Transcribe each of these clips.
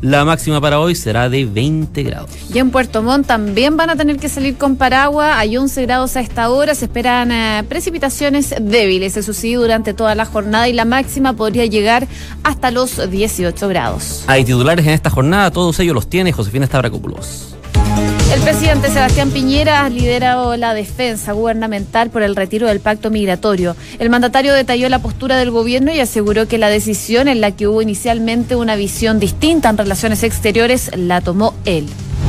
La máxima para hoy será de 20 grados. Y en Puerto Montt también van a tener que salir con paraguas. Hay 11 grados a esta hora. Se esperan precipitaciones débiles, eso sí, durante toda la jornada, y la máxima podría llegar hasta los 18 grados. Hay titulares en esta jornada, todos ellos los tiene Josefina Stavrakopoulos. El presidente Sebastián Piñera ha liderado la defensa gubernamental por el retiro del pacto migratorio. El mandatario detalló la postura del gobierno y aseguró que la decisión, en la que hubo inicialmente una visión distinta en relaciones exteriores, la tomó él.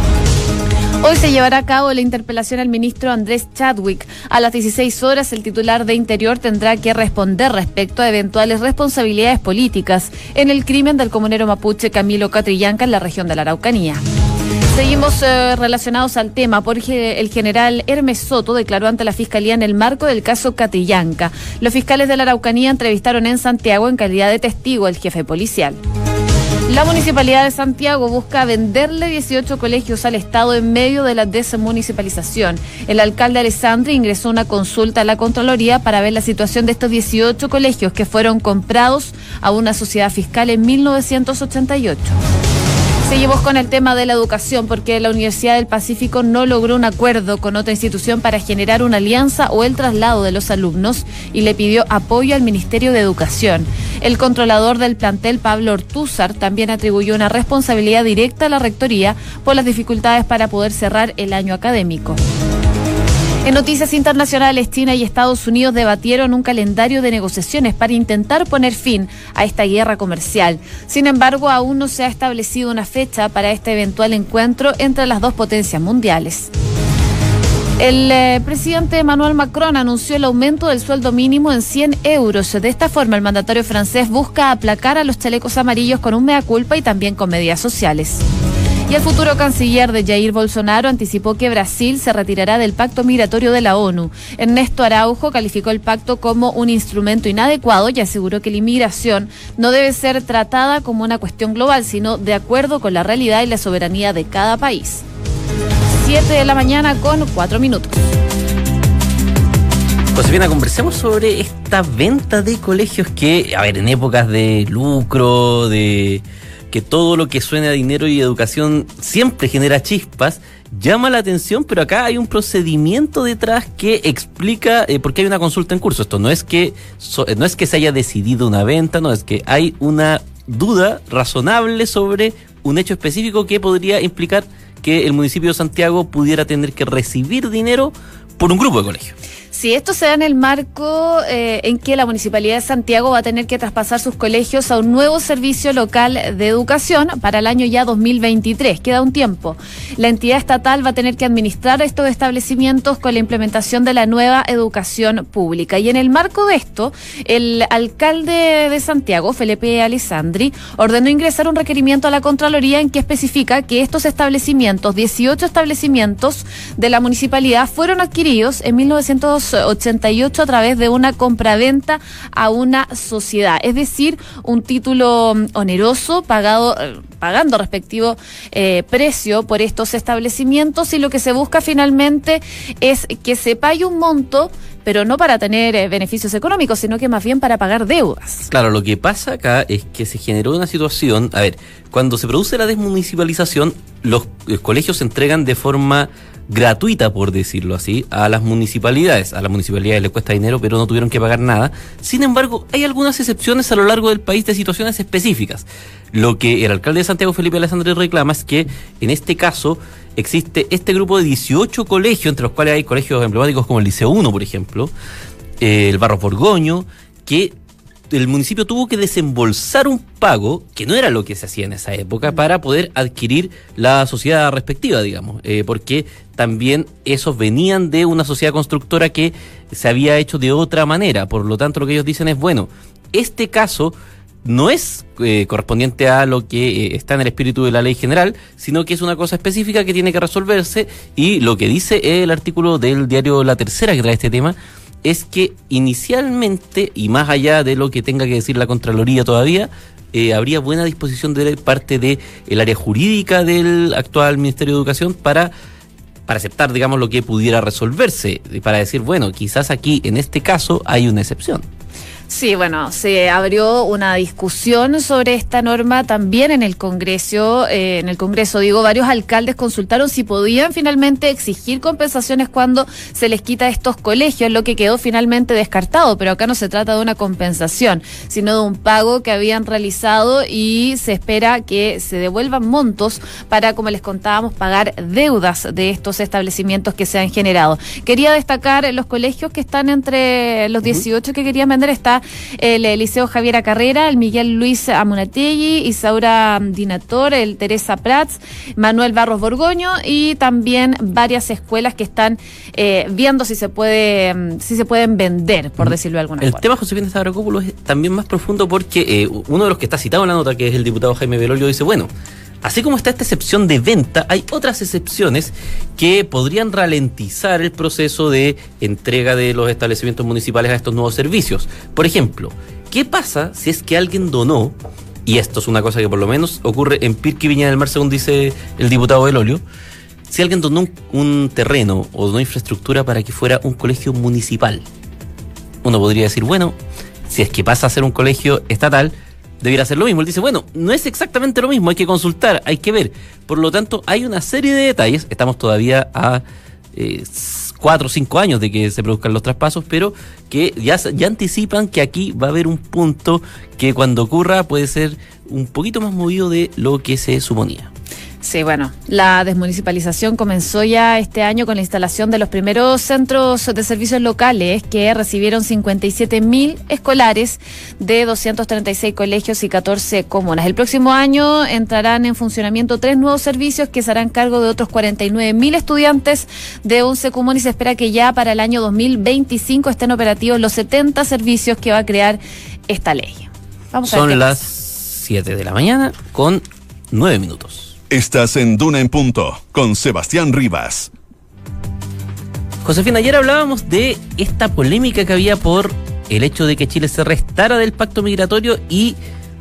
Hoy se llevará a cabo la interpelación al ministro Andrés Chadwick. A las 16 horas, el titular de Interior tendrá que responder respecto a eventuales responsabilidades políticas en el crimen del comunero mapuche Camilo Catrillanca en la región de la Araucanía. Seguimos relacionados al tema porque el general Hermes Soto declaró ante la Fiscalía en el marco del caso Catrillanca. Los fiscales de la Araucanía entrevistaron en Santiago en calidad de testigo al jefe policial. La Municipalidad de Santiago busca venderle 18 colegios al Estado en medio de la desmunicipalización. El alcalde Alessandri ingresó una consulta a la Contraloría para ver la situación de estos 18 colegios que fueron comprados a una sociedad fiscal en 1988. Seguimos con el tema de la educación porque la Universidad del Pacífico no logró un acuerdo con otra institución para generar una alianza o el traslado de los alumnos y le pidió apoyo al Ministerio de Educación. El controlador del plantel, Pablo Ortúzar, también atribuyó una responsabilidad directa a la Rectoría por las dificultades para poder cerrar el año académico. En noticias internacionales, China y Estados Unidos debatieron un calendario de negociaciones para intentar poner fin a esta guerra comercial. Sin embargo, aún no se ha establecido una fecha para este eventual encuentro entre las dos potencias mundiales. El presidente Emmanuel Macron anunció el aumento del sueldo mínimo en 100 euros. De esta forma, el mandatario francés busca aplacar a los chalecos amarillos con un mea culpa y también con medidas sociales. Y el futuro canciller de Jair Bolsonaro anticipó que Brasil se retirará del pacto migratorio de la ONU. Ernesto Araujo calificó el pacto como un instrumento inadecuado y aseguró que la inmigración no debe ser tratada como una cuestión global, sino de acuerdo con la realidad y la soberanía de cada país. 7 de la mañana con 4 minutos. Josefina, conversemos sobre esta venta de colegios que, a ver, en épocas de lucro, de que todo lo que suene a dinero y educación siempre genera chispas, llama la atención, pero acá hay un procedimiento detrás que explica por qué hay una consulta en curso. Esto no es que se haya decidido una venta, no, es que hay una duda razonable sobre un hecho específico que podría implicar que el municipio de Santiago pudiera tener que recibir dinero por un grupo de colegios. Sí, esto se da en el marco en que la Municipalidad de Santiago va a tener que traspasar sus colegios a un nuevo servicio local de educación para el año ya 2023. Queda un tiempo. La entidad estatal va a tener que administrar estos establecimientos con la implementación de la nueva educación pública. Y en el marco de esto, el alcalde de Santiago, Felipe Alessandri, ordenó ingresar un requerimiento a la Contraloría en que especifica que estos establecimientos, 18 establecimientos de la municipalidad, fueron adquiridos en 1988 a través de una compraventa a una sociedad, es decir, un título oneroso pagando respectivo precio por estos establecimientos, y lo que se busca finalmente es que se pague un monto, pero no para tener beneficios económicos, sino que más bien para pagar deudas. Claro, lo que pasa acá es que se generó una situación, a ver, cuando se produce la desmunicipalización, los colegios se entregan de forma gratuita, por decirlo así, a las municipalidades. A las municipalidades les cuesta dinero, pero no tuvieron que pagar nada. Sin embargo, hay algunas excepciones a lo largo del país de situaciones específicas. Lo que el alcalde de Santiago, Felipe Alessandri, reclama es que, en este caso, existe este grupo de 18 colegios, entre los cuales hay colegios emblemáticos como el Liceo 1, por ejemplo, el Barros Borgoño, que el municipio tuvo que desembolsar un pago, que no era lo que se hacía en esa época, para poder adquirir la sociedad respectiva, digamos, porque también esos venían de una sociedad constructora que se había hecho de otra manera. Por lo tanto, lo que ellos dicen es, bueno, este caso no es correspondiente a lo que está en el espíritu de la ley general, sino que es una cosa específica que tiene que resolverse, y lo que dice el artículo del diario La Tercera que trae este tema es que inicialmente, y más allá de lo que tenga que decir la Contraloría todavía, habría buena disposición de parte del área jurídica del actual Ministerio de Educación para aceptar, digamos, lo que pudiera resolverse, para decir, bueno, quizás aquí, en este caso, hay una excepción. Sí, bueno, se abrió una discusión sobre esta norma también en el Congreso. Varios alcaldes consultaron si podían finalmente exigir compensaciones cuando se les quita estos colegios, lo que quedó finalmente descartado. Pero acá no se trata de una compensación, sino de un pago que habían realizado y se espera que se devuelvan montos para, como les contábamos, pagar deudas de estos establecimientos que se han generado. Quería destacar los colegios que están entre los 18 que querían vender. Está el Liceo Javiera Carrera, el Miguel Luis Amunategui, Isaura Dinator, el Teresa Prats, Manuel Barros Borgoño y también varias escuelas que están viendo si se pueden vender, por decirlo de alguna forma. El tema, Josefina Stavrakopoulos, es también más profundo porque uno de los que está citado en la nota, que es el diputado Jaime Belolio, dice, bueno, así como está esta excepción de venta, hay otras excepciones que podrían ralentizar el proceso de entrega de los establecimientos municipales a estos nuevos servicios. Por ejemplo, ¿qué pasa si es que alguien donó, y esto es una cosa que por lo menos ocurre en Pirque y Viña del Mar, según dice el diputado Belolio, si alguien donó un terreno o donó infraestructura para que fuera un colegio municipal? Uno podría decir, bueno, si es que pasa a ser un colegio estatal, debiera ser lo mismo. Él dice, bueno, no es exactamente lo mismo, hay que consultar, hay que ver. Por lo tanto, hay una serie de detalles, estamos todavía a 4 o 5 años de que se produzcan los traspasos, pero que ya anticipan que aquí va a haber un punto que cuando ocurra puede ser un poquito más movido de lo que se suponía. Sí, bueno, la desmunicipalización comenzó ya este año con la instalación de los primeros centros de servicios locales que recibieron 57.000 escolares de 236 colegios y 14 comunas. El próximo año entrarán en funcionamiento 3 nuevos servicios que se harán cargo de otros 49.000 estudiantes de 11 comunas y se espera que ya para el año 2025 estén operativos los 70 servicios que va a crear esta ley. Son las 7 de la mañana con 9 minutos. Estás en Duna en Punto, con Sebastián Rivas. Josefina, ayer hablábamos de esta polémica que había por el hecho de que Chile se restara del pacto migratorio y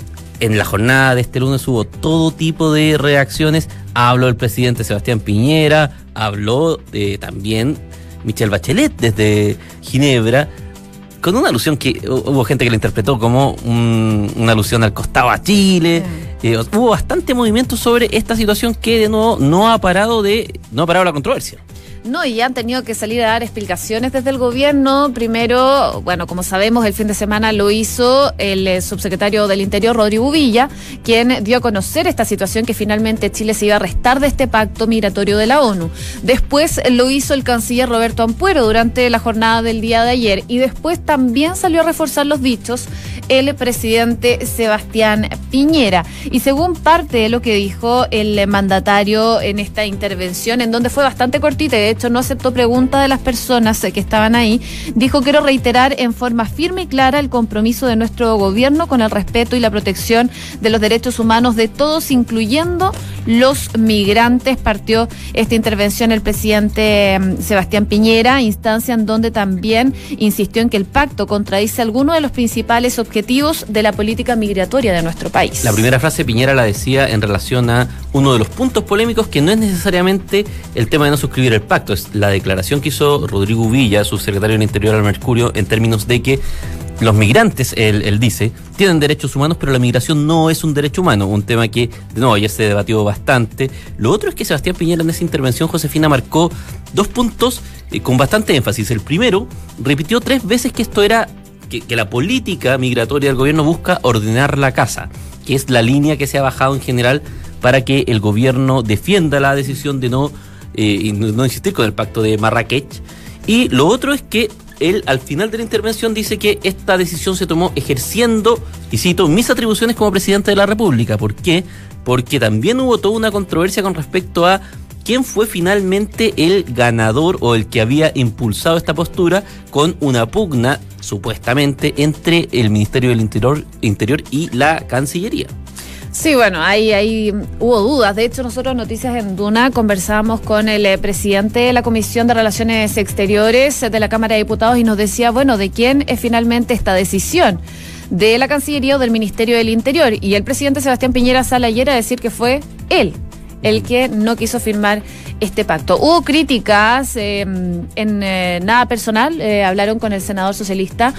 en la jornada de este lunes hubo todo tipo de reacciones. Habló el presidente Sebastián Piñera, habló también Michelle Bachelet desde Ginebra, con una alusión que hubo gente que la interpretó como una alusión al costado a Chile. Hubo bastante movimiento sobre esta situación que de nuevo no ha parado la controversia. No, y han tenido que salir a dar explicaciones desde el gobierno. Primero, bueno, como sabemos, el fin de semana lo hizo el subsecretario del Interior, Rodrigo Villa, quien dio a conocer esta situación que finalmente Chile se iba a restar de este pacto migratorio de la ONU. Después lo hizo el canciller Roberto Ampuero durante la jornada del día de ayer. Y después también salió a reforzar los dichos el presidente Sebastián Piñera. Y según parte de lo que dijo el mandatario en esta intervención, en donde fue bastante cortita, de hecho no aceptó preguntas de las personas que estaban ahí, dijo: quiero reiterar en forma firme y clara el compromiso de nuestro gobierno con el respeto y la protección de los derechos humanos de todos, incluyendo los migrantes. Partió esta intervención el presidente Sebastián Piñera, instancia en donde también insistió en que el pacto contradice algunos de los principales objetivos de la política migratoria de nuestro país. La primera frase Piñera la decía en relación a uno de los puntos polémicos, que no es necesariamente el tema de no suscribir el pacto, es la declaración que hizo Rodrigo Villa, subsecretario del Interior al Mercurio, en términos de que los migrantes, él dice, tienen derechos humanos, pero la migración no es un derecho humano, un tema que, de nuevo, ayer se debatió bastante. Lo otro es que Sebastián Piñera en esa intervención, Josefina, marcó dos puntos con bastante énfasis. El primero, repitió 3 veces que esto era, que la política migratoria del gobierno busca ordenar la casa, que es la línea que se ha bajado en general para que el gobierno defienda la decisión de no insistir con el pacto de Marrakech. Y lo otro es que él al final de la intervención dice que esta decisión se tomó ejerciendo, y cito, mis atribuciones como presidente de la República. ¿Por qué? Porque también hubo toda una controversia con respecto a quién fue finalmente el ganador o el que había impulsado esta postura, con una pugna supuestamente entre el Ministerio del Interior y la Cancillería. Sí, bueno, ahí hubo dudas. De hecho, nosotros Noticias en Duna conversábamos con el presidente de la Comisión de Relaciones Exteriores de la Cámara de Diputados y nos decía, bueno, ¿de quién es finalmente esta decisión? ¿De la Cancillería o del Ministerio del Interior? Y el presidente Sebastián Piñera sale ayer a decir que fue él el que no quiso firmar este pacto. Hubo críticas en nada personal, hablaron con el senador socialista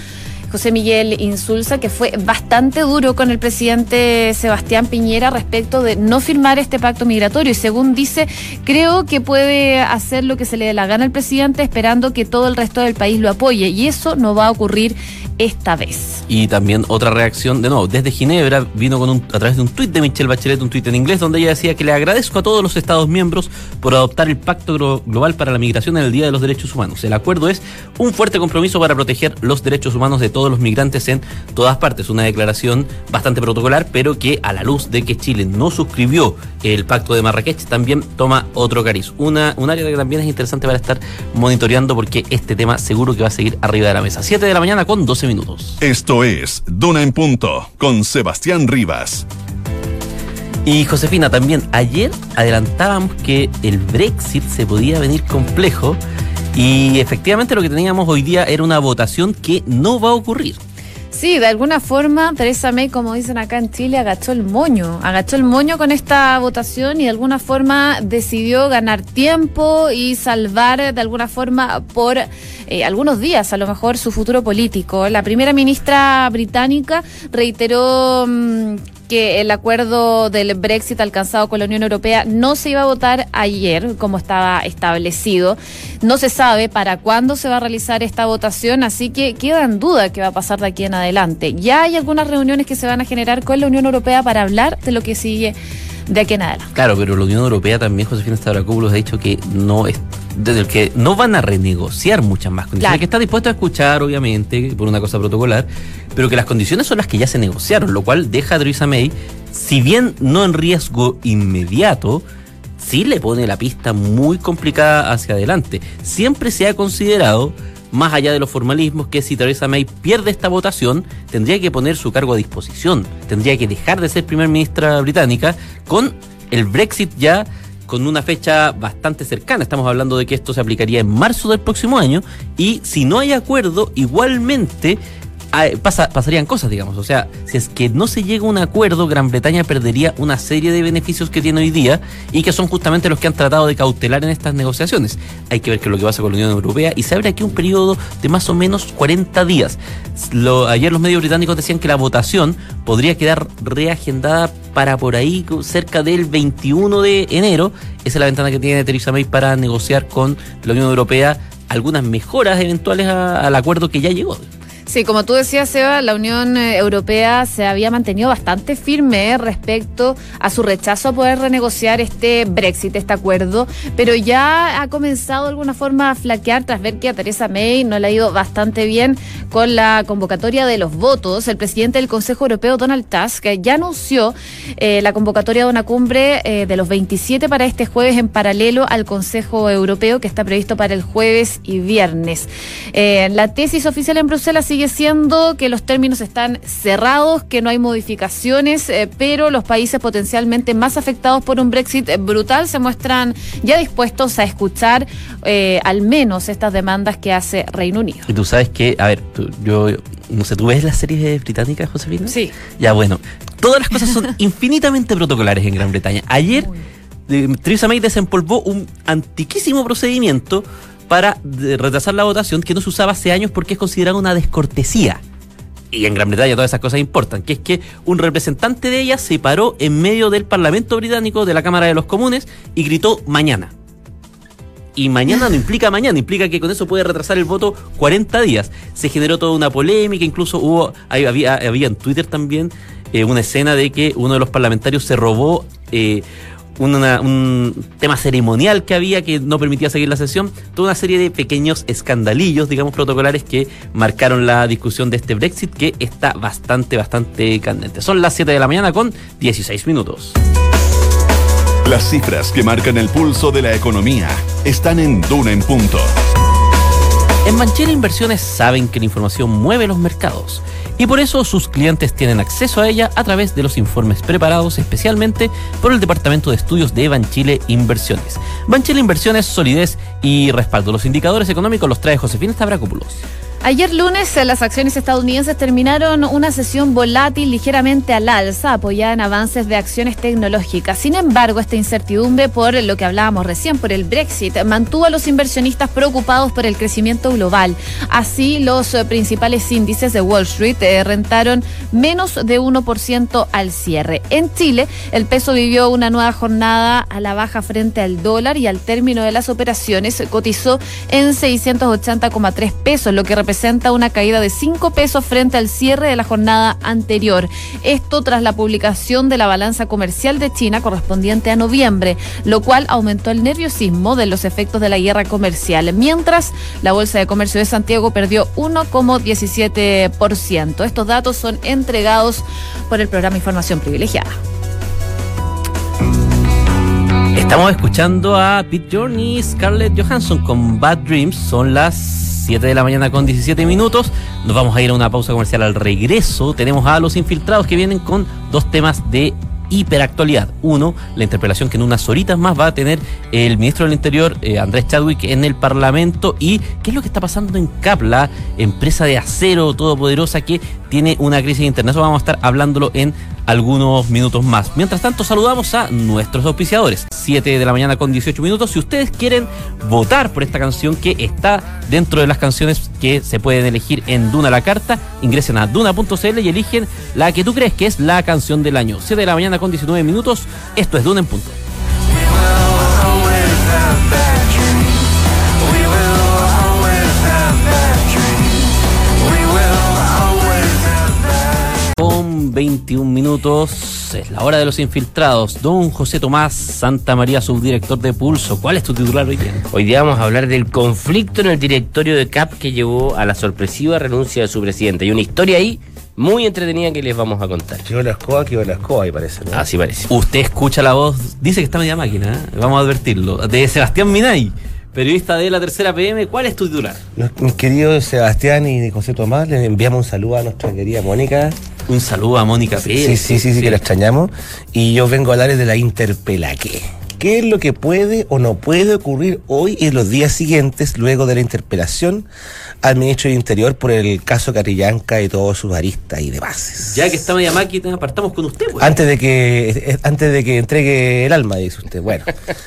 José Miguel Insulza, que fue bastante duro con el presidente Sebastián Piñera respecto de no firmar este pacto migratorio. Y según dice, creo que puede hacer lo que se le dé la gana al presidente esperando que todo el resto del país lo apoye. Y eso no va a ocurrir esta vez. Y también otra reacción, de nuevo, desde Ginebra, vino a través de un tuit de Michelle Bachelet, un tuit en inglés, donde ella decía que le agradezco a todos los Estados miembros por adoptar el Pacto Global para la Migración en el Día de los Derechos Humanos. El acuerdo es un fuerte compromiso para proteger los derechos humanos de todos los migrantes en todas partes. Una declaración bastante protocolar, pero que a la luz de que Chile no suscribió el Pacto de Marrakech, también toma otro cariz. Un área que también es interesante para estar monitoreando, porque este tema seguro que va a seguir arriba de la mesa. 7 de la mañana con 12 minutos. Esto es Duna en Punto, con Sebastián Rivas. Y Josefina, también ayer adelantábamos que el Brexit se podía venir complejo, y efectivamente lo que teníamos hoy día era una votación que no va a ocurrir. Sí, de alguna forma Theresa May, como dicen acá en Chile, agachó el moño con esta votación y de alguna forma decidió ganar tiempo y salvar de alguna forma por algunos días a lo mejor su futuro político. La primera ministra británica reiteró que el acuerdo del Brexit alcanzado con la Unión Europea no se iba a votar ayer, como estaba establecido. No se sabe para cuándo se va a realizar esta votación, así que queda en duda qué va a pasar de aquí en adelante. Ya hay algunas reuniones que se van a generar con la Unión Europea para hablar de lo que sigue de aquí en adelante. Claro, pero la Unión Europea también, Josefina Stavrakopoulos, ha dicho que no van a renegociar muchas más condiciones, claro, que está dispuesto a escuchar, obviamente, por una cosa protocolar, pero que las condiciones son las que ya se negociaron, lo cual deja a Theresa May, si bien no en riesgo inmediato, sí le pone la pista muy complicada hacia adelante. Siempre se ha considerado, más allá de los formalismos, que si Theresa May pierde esta votación, tendría que poner su cargo a disposición, tendría que dejar de ser primer ministra británica, con el Brexit ya con una fecha bastante cercana. Estamos hablando de que esto se aplicaría en marzo del próximo año, y si no hay acuerdo, igualmente pasarían cosas, digamos. O sea, si es que no se llega a un acuerdo, Gran Bretaña perdería una serie de beneficios que tiene hoy día y que son justamente los que han tratado de cautelar en estas negociaciones. Hay que ver qué es lo que pasa con la Unión Europea, y se abre aquí un periodo de más o menos 40 días. Ayer los medios británicos decían que la votación podría quedar reagendada para por ahí cerca del 21 de enero. Esa es la ventana que tiene Theresa May para negociar con la Unión Europea algunas mejoras eventuales al acuerdo que ya llegó. Sí, como tú decías, Seba, la Unión Europea se había mantenido bastante firme respecto a su rechazo a poder renegociar este Brexit, este acuerdo, pero ya ha comenzado de alguna forma a flaquear tras ver que a Theresa May no le ha ido bastante bien con la convocatoria de los votos. El presidente del Consejo Europeo, Donald Tusk, ya anunció la convocatoria de una cumbre de los 27 para este jueves, en paralelo al Consejo Europeo, que está previsto para el jueves y viernes. La tesis oficial en Bruselas sigue siendo que los términos están cerrados, que no hay modificaciones, pero los países potencialmente más afectados por un Brexit brutal se muestran ya dispuestos a escuchar al menos estas demandas que hace Reino Unido. Y tú sabes que, a ver, yo no sé, ¿tú ves las series británicas, Josefina? Sí. Ya, bueno, todas las cosas son infinitamente protocolares en Gran Bretaña. Ayer Theresa May desempolvó un antiquísimo procedimiento para retrasar la votación que no se usaba hace años porque es considerada una descortesía. Y en Gran Bretaña todas esas cosas importan, que es que un representante de ella se paró en medio del Parlamento británico, de la Cámara de los Comunes, y gritó mañana. Y mañana no implica mañana, implica que con eso puede retrasar el voto 40 días. Se generó toda una polémica, incluso había en Twitter también una escena de que uno de los parlamentarios se robó un tema ceremonial que había que no permitía seguir la sesión, toda una serie de pequeños escandalillos, digamos, protocolares que marcaron la discusión de este Brexit, que está bastante candente. Son las 7 de la mañana con 16 minutos. Las cifras que marcan el pulso de la economía están en Duna en Punto. En Banchile Inversiones saben que la información mueve los mercados y por eso sus clientes tienen acceso a ella a través de los informes preparados especialmente por el Departamento de Estudios de Banchile Inversiones. Banchile Inversiones, solidez y respaldo. Los indicadores económicos los trae Josefina Stavrakopoulos. Ayer lunes las acciones estadounidenses terminaron una sesión volátil ligeramente al alza, apoyada en avances de acciones tecnológicas. Sin embargo, esta incertidumbre por lo que hablábamos recién, por el Brexit, mantuvo a los inversionistas preocupados por el crecimiento global. Así, los principales índices de Wall Street rentaron menos de 1% al cierre. En Chile, el peso vivió una nueva jornada a la baja frente al dólar y al término de las operaciones cotizó en 680,3 pesos, lo que representa una caída de 5 pesos frente al cierre de la jornada anterior. Esto tras la publicación de la balanza comercial de China correspondiente a noviembre, lo cual aumentó el nerviosismo de los efectos de la guerra comercial, mientras la Bolsa de Comercio de Santiago perdió 1,17%. Estos datos son entregados por el programa Información Privilegiada. Estamos escuchando a Pete Journey y Scarlett Johansson con Bad Dreams. Son las 7 de la mañana con 17 minutos. Nos vamos a ir a una pausa comercial. Al regreso tenemos a los infiltrados que vienen con dos temas de hiperactualidad. Uno, la interpelación que en unas horitas más va a tener el ministro del Interior, Andrés Chadwick, en el Parlamento. Y qué es lo que está pasando en CAP, la empresa de acero todopoderosa que tiene una crisis interna. Eso vamos a estar hablándolo en algunos minutos más. Mientras tanto, saludamos a nuestros auspiciadores. 7 de la mañana con 18 minutos. Si ustedes quieren votar por esta canción que está dentro de las canciones que se pueden elegir en Duna la Carta, ingresen a duna.cl y eligen la que tú crees que es la canción del año. 7 de la mañana con 19 minutos. Esto es Duna en punto. Con 21 minutos, es la hora de los infiltrados. Don José Tomás Santamaría, subdirector de Pulso. ¿Cuál es tu titular hoy día? Hoy día vamos a hablar del conflicto en el directorio de CAP que llevó a la sorpresiva renuncia de su presidente. Y una historia ahí muy entretenida que les vamos a contar. Quedó la escoba, ahí parece, ¿no? Así parece. Usted escucha la voz, dice que está media máquina, ¿eh? Vamos a advertirlo. De Sebastián Minay, periodista de La Tercera PM. ¿Cuál es tu titular? Mis queridos Sebastián y José Tomás, les enviamos un saludo a nuestra querida Mónica. Un saludo a Mónica Pérez. Sí, que la extrañamos. Y yo vengo a hablarles de la interpelaque. ¿Qué es lo que puede o no puede ocurrir hoy y en los días siguientes luego de la interpelación al ministro del Interior por el caso Catrillanca y todos sus aristas y demás? Ya que está media máquina, partamos con usted, pues. Antes de que entregue el alma, dice usted. Bueno,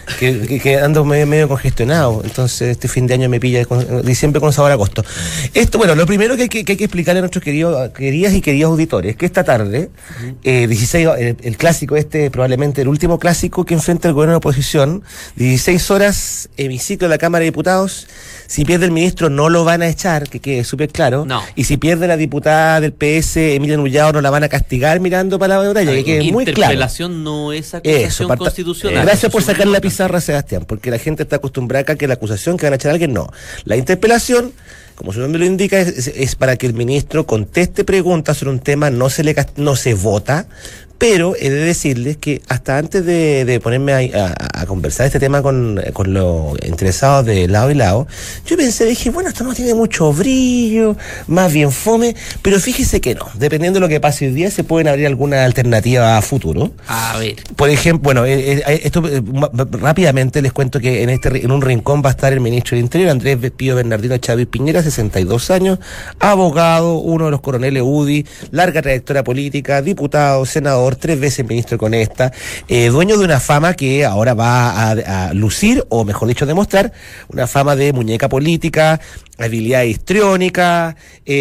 que ando medio congestionado, entonces este fin de año me pilla diciembre con sabor a agosto. Bueno, lo primero que hay que explicarle a nuestros queridas y queridos auditores es que esta tarde, 16, el clásico probablemente el último clásico que enfrenta el gobierno de oposición, 16 horas, hemiciclo de la Cámara de Diputados. Si pierde el ministro no lo van a echar, que quede súper claro. No. Y si pierde la diputada del PS, Emilia Nullao, no la van a castigar mirando para la batalla, que quede muy claro. Interpelación no es acusación constitucional. Gracias por sacar la pizarra, Sebastián, porque la gente está acostumbrada acá que la acusación que van a echar a alguien, no. La interpelación, como su nombre lo indica, es para que el ministro conteste preguntas sobre un tema, no se vota. Pero he de decirles que hasta antes de ponerme a conversar este tema con los interesados de lado y lado, yo dije, bueno, esto no tiene mucho brillo, más bien fome, pero fíjese que no. Dependiendo de lo que pase hoy día, se pueden abrir alguna alternativa a futuro. A ver. Por ejemplo, esto rápidamente les cuento que en un rincón va a estar el ministro del Interior, Andrés Pío Bernardino Chávez Piñera, 62 años, abogado, uno de los coroneles UDI, larga trayectoria política, diputado, senador, 3 veces ministro con esta, dueño de una fama que ahora va a lucir, o mejor dicho, demostrar, una fama de muñeca política, habilidad histriónica.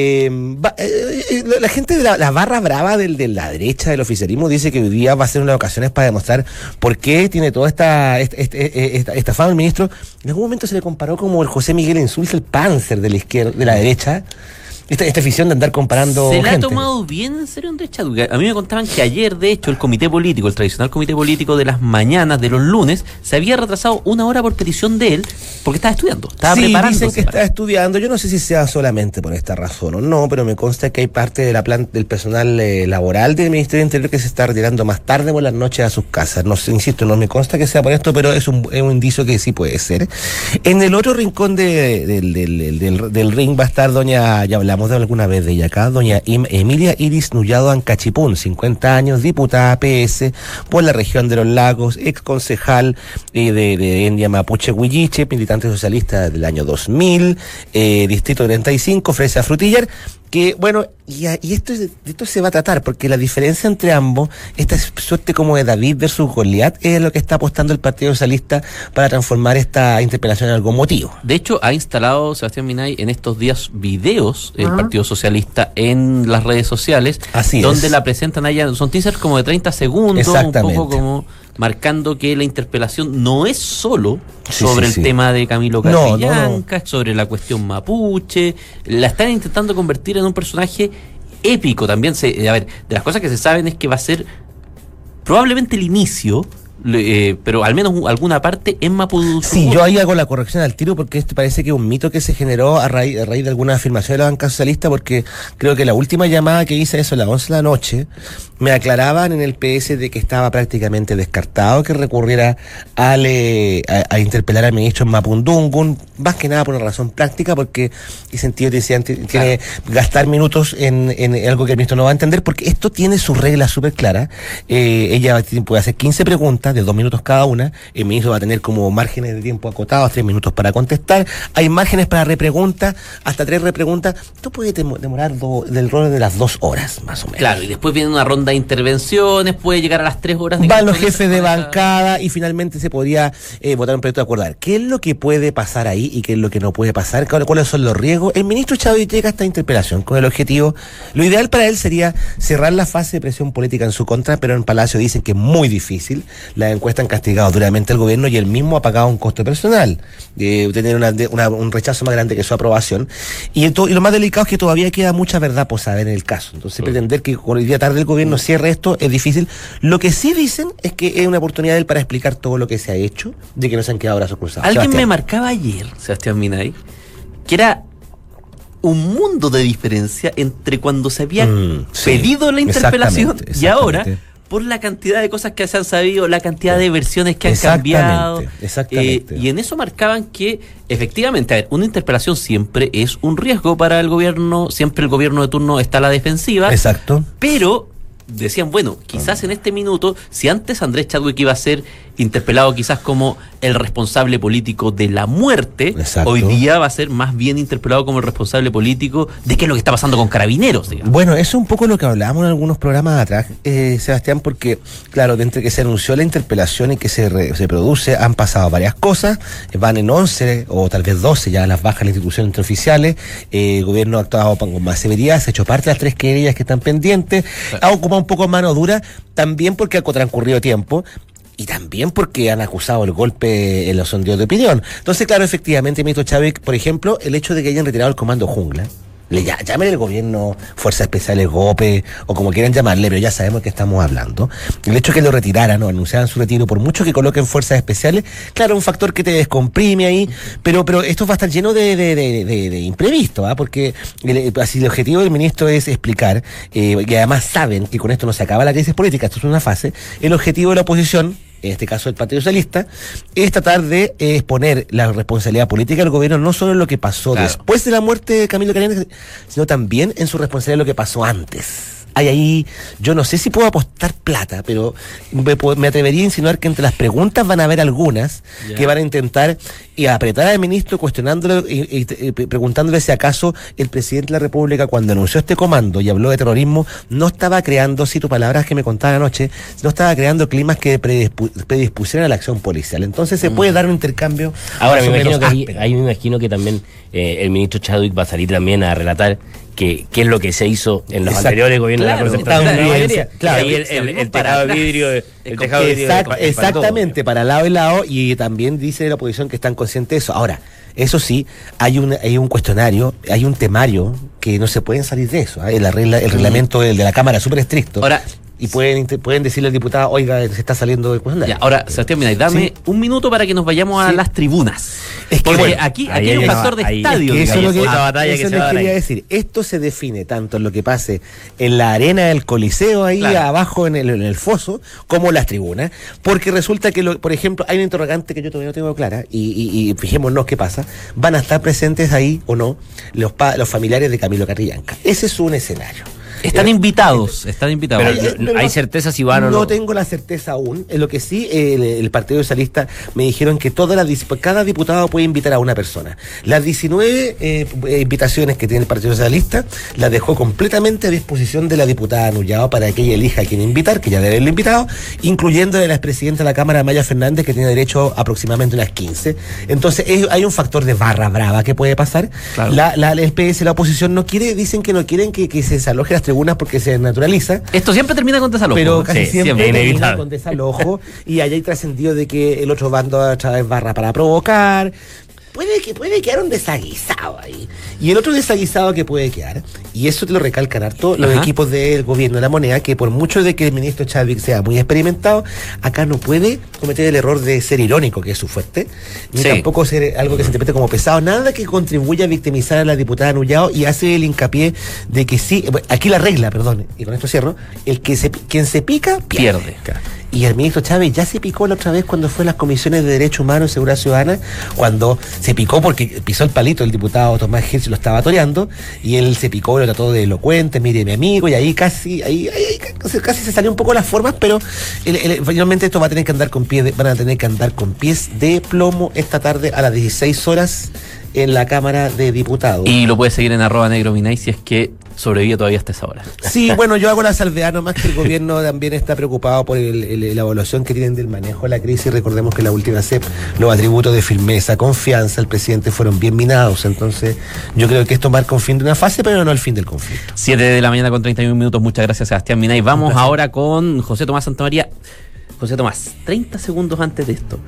La gente de la barra brava de la derecha del oficialismo dice que hoy día va a ser una de las ocasiones para demostrar por qué tiene toda esta fama el ministro. En algún momento se le comparó como el José Miguel Insulza, el Panzer de la izquierda, de la derecha. Esta afición de andar comparando se la gente. ha tomado bien en serio Andrés Chadwick. A mí me contaban que ayer, de hecho, el comité político, el tradicional comité político de las mañanas de los lunes, se había retrasado 1 hora por petición de él, porque estaba estudiando, estaba preparándose. Dicen que está estudiando. Yo no sé si sea solamente por esta razón o no, pero me consta que hay parte de del personal laboral del Ministerio del Interior que se está retirando más tarde por las noches a sus casas. No sé, insisto, no me consta que sea por esto, pero es un indicio que sí puede ser. En el otro rincón del ring va a estar doña la hablamos de alguna vez de ella acá, doña Emilia Iris Nullado Ancachipún, 50 años, diputada PS por la región de los Lagos, ex concejal de India Mapuche Huilliche, militante socialista del año 2000, distrito 35, Fresa Frutillar, que bueno, y esto se va a tratar, porque la diferencia entre ambos, esta suerte como de David versus Goliat, es lo que está apostando el Partido Socialista para transformar esta interpelación en algo motivo. De hecho, ha instalado Sebastián Minay en estos días videos del Partido Socialista en las redes sociales, así donde es. La presentan allá, son teasers como de 30 segundos, un poco como marcando que la interpelación no es solo sobre el tema de Camilo Catrillanca, es sobre la cuestión mapuche, la están intentando convertir en un personaje épico también. De las cosas que se saben es que va a ser probablemente el inicio, pero al menos alguna parte en Mapudungun. Sí, yo ahí hago la corrección al tiro, porque esto parece que es un mito que se generó a raíz de alguna afirmación de la banca socialista, porque creo que la última llamada que hice, eso a las 11 de la noche, me aclaraban en el PS de que estaba prácticamente descartado que recurriera a interpelar al ministro en Mapudungun, más que nada por una razón práctica, porque el sentido decían tiene gastar minutos en algo que el ministro no va a entender, porque esto tiene sus reglas súper claras. Ella puede hacer 15 preguntas de 2 minutos cada una, el ministro va a tener como márgenes de tiempo acotados, 3 minutos para contestar, hay márgenes para repreguntas, hasta 3 repreguntas. Esto puede demorar del rol de las 2 horas, más o menos. Claro, y después viene una ronda de intervenciones, puede llegar a las 3 horas. Van los jefes de bancada y finalmente se podría votar un proyecto de acordar. ¿Qué es lo que puede pasar ahí y qué es lo que no puede pasar? ¿Cuáles son los riesgos? El ministro Chávez llega a esta interpelación con el objetivo, lo ideal para él sería cerrar la fase de presión política en su contra, pero en Palacio dicen que es muy difícil. Las encuestas han castigado duramente al gobierno y él mismo ha pagado un costo personal, tener un rechazo más grande que su aprobación. Y lo más delicado es que todavía queda mucha verdad por saber en el caso. Entonces pretender que hoy día tarde el gobierno cierre esto es difícil. Lo que sí dicen es que es una oportunidad de él para explicar todo lo que se ha hecho, de que no se han quedado brazos cruzados. Alguien Sebastián. me marcaba ayer, Sebastián Minay, que era un mundo de diferencia entre cuando se había pedido la interpelación y ahora, por la cantidad de cosas que se han sabido, la cantidad de versiones que han cambiado. Exactamente. Y en eso marcaban que, efectivamente, una interpelación siempre es un riesgo para el gobierno, siempre el gobierno de turno está a la defensiva. Exacto. Pero decían, bueno, quizás en este minuto, si antes Andrés Chadwick iba a ser interpelado quizás como el responsable político de la muerte, hoy día va a ser más bien interpelado como el responsable político de qué es lo que está pasando con Carabineros, digamos. Bueno, eso es un poco lo que hablábamos en algunos programas atrás, Sebastián, porque, claro, entre que se anunció la interpelación y que se produce, han pasado varias cosas, van en 11 o tal vez 12 ya las bajas de la institución entre oficiales, el gobierno ha actuado con más severidad, se ha hecho parte de las 3 querellas que están pendientes, ha ocupado un poco mano dura, también porque ha transcurrido tiempo, y también porque han acusado el golpe en los sondeos de opinión. Entonces, claro, efectivamente, ministro Chávez, por ejemplo, el hecho de que hayan retirado el comando Jungla, llamen el gobierno Fuerzas Especiales GOPE o como quieran llamarle, pero ya sabemos de qué estamos hablando. El hecho de que lo retiraran o anunciaran su retiro, por mucho que coloquen Fuerzas Especiales, claro, un factor que te descomprime ahí, pero esto va a estar lleno de imprevisto, porque así el objetivo del ministro es explicar, y además saben que con esto no se acaba la crisis política, esto es una fase, el objetivo de la oposición, en este caso el Partido Socialista, es tratar de exponer la responsabilidad política del gobierno no solo en lo que pasó después de la muerte de Camilo Catrillanca, sino también en su responsabilidad en lo que pasó antes. Hay ahí, yo no sé si puedo apostar plata, pero me atrevería a insinuar que entre las preguntas van a haber algunas que van a intentar apretar al ministro cuestionándole y preguntándole si acaso el presidente de la República, cuando anunció este comando y habló de terrorismo, no estaba creando, cito palabras que me contaba anoche, no estaba creando climas que predispusieran a la acción policial. Entonces se puede dar un intercambio. Ahora me imagino que también el ministro Chadwick va a salir también a relatar qué es lo que se hizo en los anteriores gobiernos de la concertación. Claro, ahí el tejado de vidrio, exactamente, para lado y lado, y también dice la oposición que están conscientes de eso. Ahora, eso sí, hay un cuestionario, hay un temario que no se pueden salir de eso. El reglamento de la Cámara es súper estricto. Ahora, y pueden decirle al diputado, oiga, se está saliendo del cuestionario. Ahora, Sebastián, mira, dame un minuto para que nos vayamos a las tribunas. Es que Porque bueno, aquí ahí hay un hay factor de ahí- estadio. Que eso es lo que, digamos. esa batalla eso que se les va a dar quería ahí. decir. Esto se define tanto en lo que pase en la arena del Coliseo, ahí Claro. abajo en el foso, como en las tribunas. Porque resulta que, por ejemplo, hay una interrogante que yo todavía no tengo clara, y fijémonos qué pasa. ¿Van a estar presentes ahí o no los familiares de Camilo Catrillanca? Ese es un escenario. Están invitados, están invitados. Pero ¿hay certeza si van o no? No tengo la certeza aún. En lo que sí, el Partido Socialista me dijeron que cada diputado puede invitar a una persona. Las 19 invitaciones que tiene el Partido Socialista las dejó completamente a disposición de la diputada Nullao para que ella elija a quién invitar, que ya debe haberlo invitado, incluyendo a la expresidenta de la Cámara, Maya Fernández, que tiene derecho a aproximadamente unas 15. Entonces, hay un factor de barra brava que puede pasar. Claro. El PS, la oposición no quiere, dicen que no quieren que se desaloje las tribunas porque se naturaliza. Esto siempre termina con desalojo. Pero casi Sí, siempre siempre, termina inevitable. con desalojo y ahí hay trascendido de que el otro bando a través barra para provocar. Puede quedar un desaguisado ahí. Y el otro desaguisado que puede quedar, y eso te lo recalcan harto los Ajá. equipos del gobierno de la moneda, que por mucho de que el ministro Chadwick sea muy experimentado, acá no puede cometer el error de ser irónico, que es su fuerte, ni Sí. tampoco ser algo que se interprete como pesado, nada que contribuya a victimizar a la diputada Nullao, y hace el hincapié de que sí, aquí la regla, perdón, y con esto cierro, quien se pica, pierde. Y el ministro Chávez ya se picó la otra vez cuando fue a las comisiones de Derechos Humanos y Seguridad Ciudadana, cuando se picó porque pisó el palito el diputado Tomás Hirsch, lo estaba toreando, y él se picó y lo trató de elocuente, mire mi amigo, y ahí casi se salió un poco las formas, pero finalmente esto va a tener que andar van a tener que andar con pies de plomo esta tarde a las 16 horas en la Cámara de Diputados. Y lo puedes seguir en @negrominay si es que sobrevive todavía hasta esa hora. Sí, bueno, yo hago la salvedad nomás que el gobierno también está preocupado por la evaluación que tienen del manejo de la crisis. Recordemos que la última CEP, los atributos de firmeza, confianza, el presidente fueron bien minados. Entonces, yo creo que esto marca un fin de una fase, pero no el fin del conflicto. 7 de la mañana con 31 minutos. Muchas gracias, Sebastián Minay. Vamos ahora con José Tomás Santamaría. José Tomás, 30 segundos antes de esto.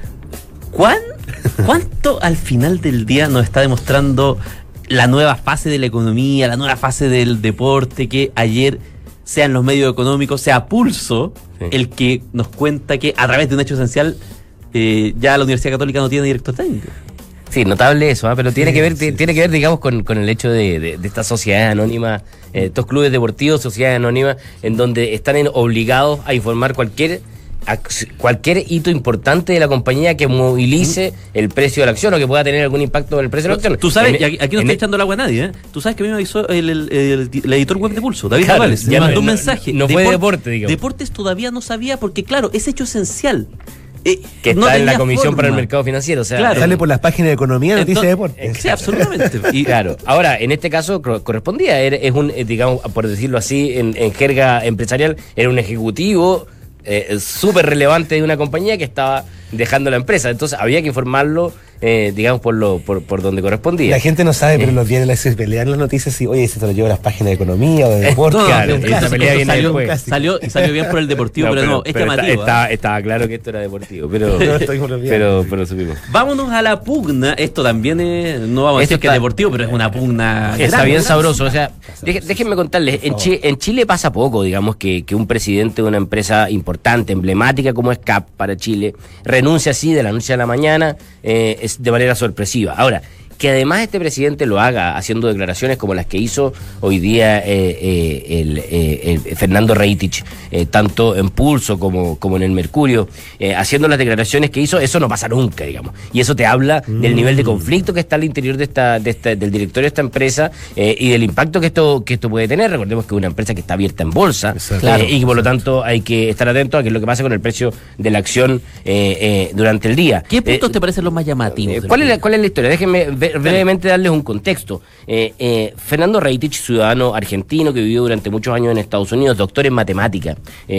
¿Cuánto al final del día nos está demostrando la nueva fase de la economía, la nueva fase del deporte, que ayer, sea en los medios económicos, sea Pulso, Sí. el que nos cuenta que a través de un hecho esencial ya la Universidad Católica no tiene director técnico? Sí, notable eso, pero tiene Sí, que ver, sí, tiene que ver, digamos, con el hecho de estas sociedades anónimas, estos clubes deportivos, sociedades anónimas, en donde están obligados a informar cualquier hito importante de la compañía que movilice el precio de la acción o que pueda tener algún impacto en el precio de la acción. Tú sabes, y aquí no en- estoy echando el agua a nadie, ¿eh? Tú sabes que a mí me avisó el editor web de Pulso, David Claro, Morales, me ya mandó un no- mensaje. no fue de deporte, digamos. Deportes todavía no sabía porque, claro, es hecho esencial. que no está en la tenía Comisión para el forma. Mercado Financiero. O sea, Claro. Sale por las páginas de economía, noticias de deporte. Sí, absolutamente. Y Claro, ahora en este caso correspondía, es un, digamos, por decirlo así, en jerga empresarial, era un ejecutivo súper relevante de una compañía que estaba dejando la empresa, entonces había que informarlo, digamos, por donde correspondía. La gente no sabe, pero los viernes se pelean las noticias y, oye, se te lo lleva a las páginas de economía o de deporte. no, claro, un esa clásico, pelea viene salió, después. salió bien por el deportivo, pero no, es llamativo. ¿eh? Estaba claro que esto era deportivo, pero No estoy volviendo. pero supimos. Vámonos a la pugna. Esto también es, no vamos a Esto decir que es está- deportivo, pero es una pugna Está grande. bien sabroso, o sea, déjenme contarles, en Chile pasa poco, digamos, que un presidente de una empresa importante, emblemática como es CAP para Chile, renuncia así de la noche a la mañana, es de manera sorpresiva. Ahora, que además este presidente lo haga haciendo declaraciones como las que hizo hoy día Fernando Reitich, tanto en Pulso como en el Mercurio, haciendo las declaraciones que hizo, eso no pasa nunca, digamos. Y eso te habla del nivel de conflicto que está al interior del directorio de esta empresa y del impacto que esto puede tener. Recordemos que es una empresa que está abierta en bolsa, Exacto. y que por lo tanto hay que estar atento a qué es lo que pasa con el precio de la acción durante el día. ¿Qué puntos te parecen los más llamativos? ¿Cuál es la historia? Déjenme brevemente darles un contexto. Fernando Reitich, ciudadano argentino que vivió durante muchos años en Estados Unidos, doctor en matemática,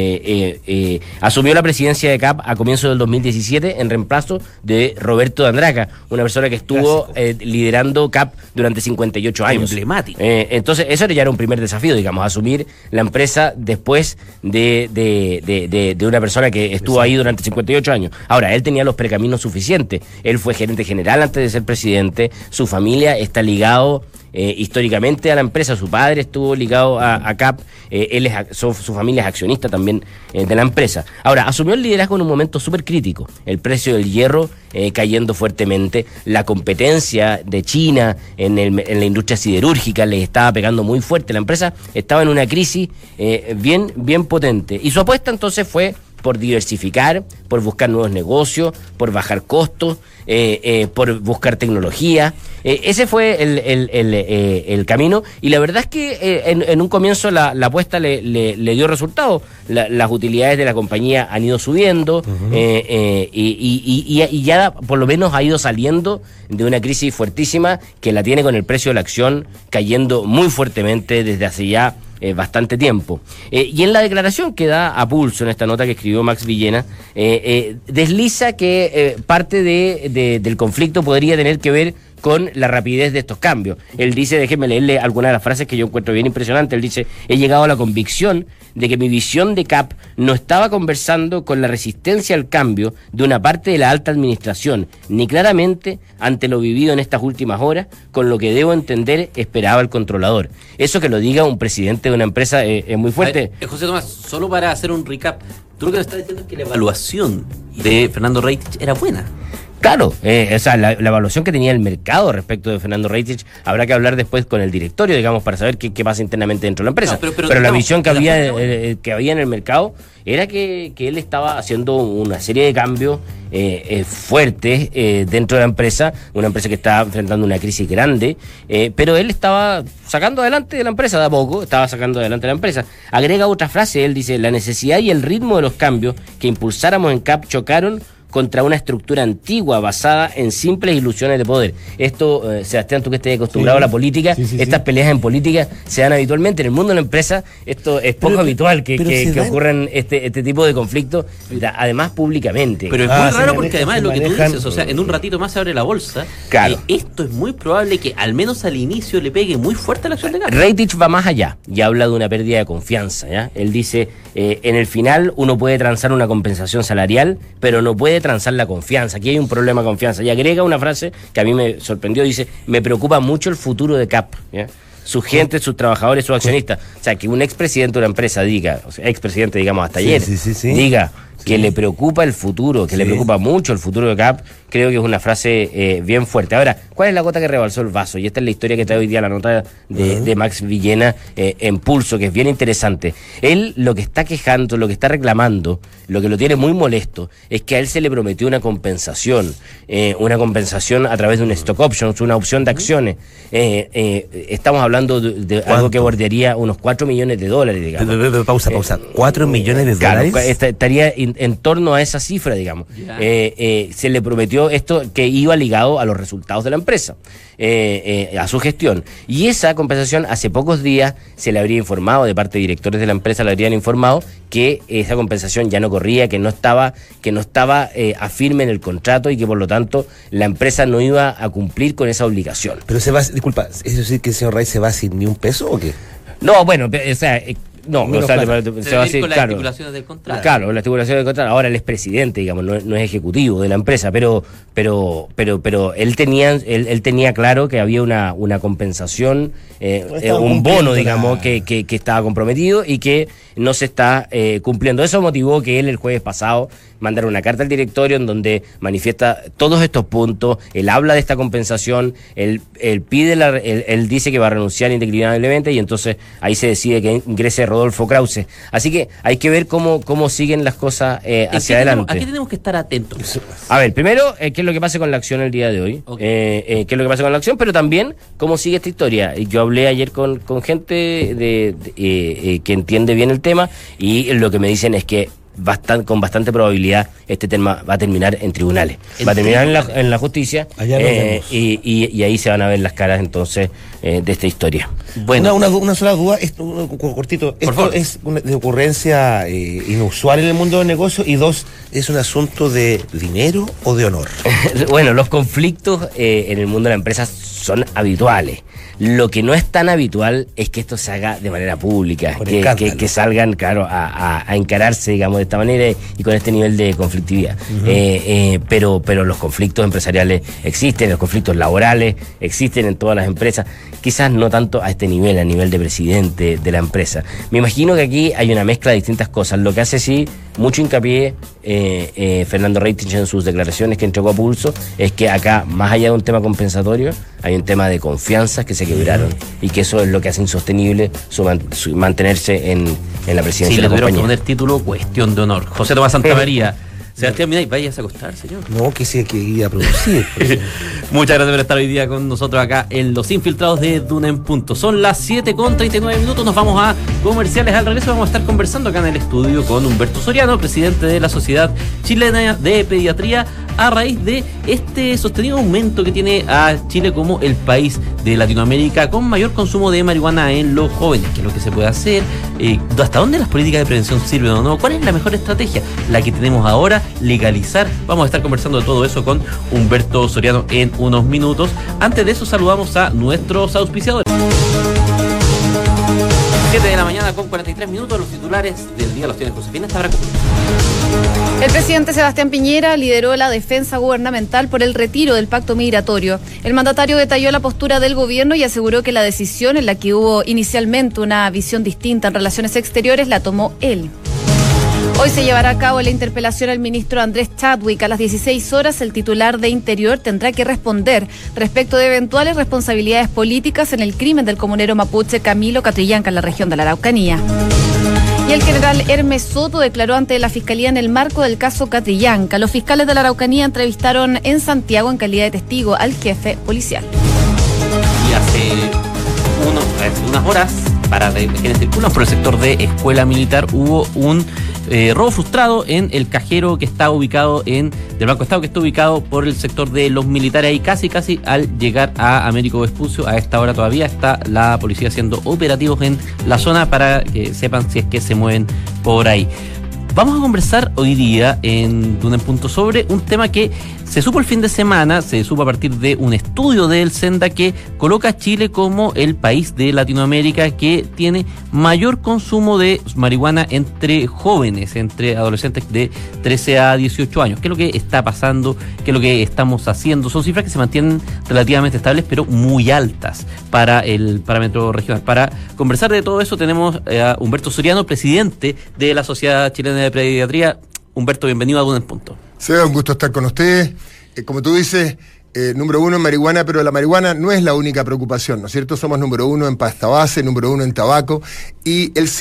asumió la presidencia de CAP a comienzos del 2017 en reemplazo de Roberto de Andraca, una persona que estuvo liderando CAP durante 58 años. Emblemático. Entonces, eso ya era un primer desafío, digamos, asumir la empresa después de una persona que estuvo ahí durante 58 años. Ahora, él tenía los precaminos suficientes. Él fue gerente general antes de ser presidente. Su familia está ligado históricamente a la empresa. Su padre estuvo ligado a CAP, su familia es accionista también de la empresa. Ahora, asumió el liderazgo en un momento súper crítico. El precio del hierro cayendo fuertemente, la competencia de China en la industria siderúrgica le estaba pegando muy fuerte. La empresa estaba en una crisis bien potente. Y su apuesta entonces fue por diversificar, por buscar nuevos negocios, por bajar costos, por buscar tecnología. Ese fue el camino, y la verdad es que en un comienzo la apuesta le dio resultado. Las utilidades de la compañía han ido subiendo, y ya por lo menos ha ido saliendo de una crisis fuertísima que la tiene con el precio de la acción cayendo muy fuertemente desde hace ya bastante tiempo. Y en la declaración que da a Pulso, en esta nota que escribió Max Villena, desliza que parte del conflicto podría tener que ver con la rapidez de estos cambios. Él dice, déjenme leerle algunas de las frases que yo encuentro bien impresionantes. Él dice: he llegado a la convicción de que mi visión de CAP no estaba conversando con la resistencia al cambio de una parte de la alta administración, ni claramente ante lo vivido en estas últimas horas, con lo que debo entender esperaba el controlador. Eso que lo diga un presidente de una empresa es muy fuerte. José Tomás, solo para hacer un recap, tú lo que me estás diciendo es que la evaluación de Fernando Reitich era buena. Claro, o sea, la evaluación que tenía el mercado respecto de Fernando Reitich, habrá que hablar después con el directorio, digamos, para saber qué pasa internamente dentro de la empresa. No, pero la visión que había en el mercado era que él estaba haciendo una serie de cambios fuertes dentro de la empresa, una empresa que estaba enfrentando una crisis grande, pero él estaba sacando adelante de la empresa, de a poco estaba sacando adelante la empresa. Agrega otra frase, él dice: la necesidad y el ritmo de los cambios que impulsáramos en CAP chocaron contra una estructura antigua basada en simples ilusiones de poder. Esto, Sebastián, tú que estés acostumbrado a la política, estas peleas en política se dan habitualmente. En el mundo de la empresa esto es poco habitual que ocurran este tipo de conflictos, además públicamente. Pero es muy raro porque además es lo que tú dices, o sea, en un ratito más se abre la bolsa. Claro. Esto es muy probable que al menos al inicio le pegue muy fuerte a la acción de CAP. Reitich va más allá y habla de una pérdida de confianza, ¿ya? Él dice, en el final uno puede transar una compensación salarial, pero no puede transar la confianza. Aquí hay un problema de confianza. Y agrega una frase que a mí me sorprendió, dice: me preocupa mucho el futuro de CAP, ¿ya? Su gente, sus trabajadores, sus accionistas. O sea, que un expresidente de una empresa diga, o sea, expresidente, digamos, hasta ayer, diga que le preocupa el futuro, que le preocupa mucho el futuro de CAP, creo que es una frase bien fuerte. Ahora, ¿cuál es la gota que rebalsó el vaso? Y esta es la historia que trae hoy día la nota de Max Villena en Pulso, que es bien interesante. Él lo que está quejando, lo que está reclamando, lo que lo tiene muy molesto, es que a él se le prometió una compensación a través de un stock options, una opción de acciones. Estamos hablando de algo que bordearía unos $4 millones, digamos. Pausa. ¿4 millones de dólares? Claro, estaría en torno a esa cifra, digamos. Se le prometió esto que iba ligado a los resultados de la empresa, a su gestión. Y esa compensación, hace pocos días se le habría informado, de parte de directores de la empresa le habrían informado que esa compensación ya no corría, que no estaba a firme en el contrato y que por lo tanto la empresa no iba a cumplir con esa obligación. Pero se va, disculpa, ¿es decir que el señor Ray se va sin ni un peso o qué? No, bueno, o sea... No, se va a decir, con las claro, estipulaciones del contrato. Claro, las estipulaciones del contrato. Ahora él es presidente, digamos, no es ejecutivo de la empresa, pero él tenía claro que había una compensación, un bono, digamos, que estaba comprometido y que no se está cumpliendo. Eso motivó que él el jueves pasado mandara una carta al directorio en donde manifiesta todos estos puntos. Él habla de esta compensación, él dice que va a renunciar indeclinablemente, y entonces ahí se decide que ingrese Rodolfo Krause. Así que hay que ver cómo siguen las cosas hacia adelante. ¿A qué tenemos que estar atentos? A ver, primero, qué es lo que pasa con la acción el día de hoy. Okay. Qué es lo que pasa con la acción, pero también cómo sigue esta historia. Yo hablé ayer con gente que entiende bien el tema, y lo que me dicen es que con bastante probabilidad este tema va a terminar en tribunales, va a terminar en la justicia, y ahí se van a ver las caras entonces de esta historia. Bueno, una sola duda, cortito, ¿esto es una de ocurrencia inusual en el mundo del negocio? Y dos, ¿es un asunto de dinero o de honor? Bueno, los conflictos en el mundo de la empresa son habituales. Lo que no es tan habitual es que esto se haga de manera pública, que salgan, claro, a encararse, digamos, de esta manera y con este nivel de conflictividad. Pero los conflictos empresariales existen, los conflictos laborales existen en todas las empresas, quizás no tanto a este nivel, a nivel de presidente de la empresa. Me imagino que aquí hay una mezcla de distintas cosas. Lo que hace sí mucho hincapié Fernando Reitich en sus declaraciones que entregó a Pulso es que acá, más allá de un tema compensatorio, hay un tema de confianzas que se quebraron y que eso es lo que hace insostenible su mantenerse en la presidencia de la compañía. Sí, le tuvieron que poner título cuestión de honor. José Tomás Santamaría. Sebastián Minay, vayas a acostar, señor. No, que sí hay que ir a producir. Muchas gracias por estar hoy día con nosotros acá en Los Infiltrados de Duna en Punto. Son las 7:39. Nos vamos a comerciales. Al regreso vamos a estar conversando acá en el estudio con Humberto Soriano, presidente de la Sociedad Chilena de Pediatría, a raíz de este sostenido aumento que tiene a Chile como el país de Latinoamérica con mayor consumo de marihuana en los jóvenes. ¿Qué es lo que se puede hacer? ¿Hasta dónde las políticas de prevención sirven o no? ¿Cuál es la mejor estrategia? La que tenemos ahora, legalizar. Vamos a estar conversando de todo eso con Humberto Soriano en unos minutos. Antes de eso, saludamos a nuestros auspiciadores. 7 de la mañana con 43 minutos. Los titulares del día los tiene Josefina Estabraco. El presidente Sebastián Piñera lideró la defensa gubernamental por el retiro del pacto migratorio. El mandatario detalló la postura del gobierno y aseguró que la decisión, en la que hubo inicialmente una visión distinta en relaciones exteriores, la tomó él. Hoy se llevará a cabo la interpelación al ministro Andrés Chadwick. A las 16 horas, el titular de Interior tendrá que responder respecto de eventuales responsabilidades políticas en el crimen del comunero mapuche Camilo Catrillanca en la región de la Araucanía. Y el general Hermes Soto declaró ante la Fiscalía en el marco del caso Catrillanca. Los fiscales de la Araucanía entrevistaron en Santiago en calidad de testigo al jefe policial. Y hace unas horas, para quienes circulan por el sector de Escuela Militar, hubo un robo frustrado en el cajero que está ubicado del Banco Estado, que está ubicado por el sector de los militares. Ahí casi al llegar a Américo Vespucio, a esta hora todavía está la policía haciendo operativos en la zona para que sepan si es que se mueven por ahí. Vamos a conversar hoy día en Duna en Punto sobre un tema que se supo el fin de semana, se supo a partir de un estudio del Senda que coloca a Chile como el país de Latinoamérica que tiene mayor consumo de marihuana entre jóvenes, entre adolescentes de 13 a 18 años. ¿Qué es lo que está pasando? ¿Qué es lo que estamos haciendo? Son cifras que se mantienen relativamente estables, pero muy altas para el parámetro regional. Para conversar de todo eso tenemos a Humberto Soriano, presidente de la Sociedad Chilena de Pediatría. Humberto, bienvenido a Duna en Punto. Seba, un gusto estar con ustedes. Como tú dices, número uno en marihuana, pero la marihuana no es la única preocupación, ¿no es cierto? Somos número uno en pasta base, número uno en tabaco, y el